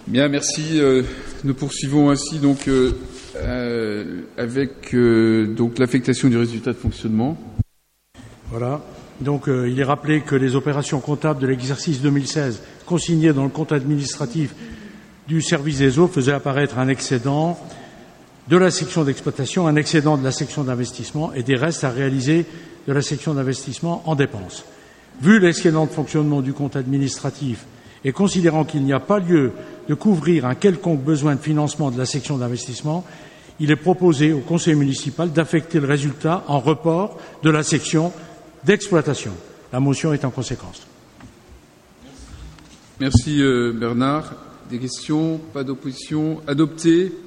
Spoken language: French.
Bien, merci. Nous poursuivons ainsi donc avec donc l'affectation du résultat de fonctionnement. Voilà. Donc, il est rappelé que les opérations comptables de l'exercice 2016 consignées dans le compte administratif du service des eaux faisaient apparaître un excédent de la section d'exploitation, un excédent de la section d'investissement et des restes à réaliser de la section d'investissement en dépenses. Vu l'excédent de fonctionnement du compte administratif et considérant qu'il n'y a pas lieu de couvrir un quelconque besoin de financement de la section d'investissement, il est proposé au conseil municipal d'affecter le résultat en report de la section d'exploitation. La motion est en conséquence. Merci Bernard. Des questions? Pas d'opposition? Adopté.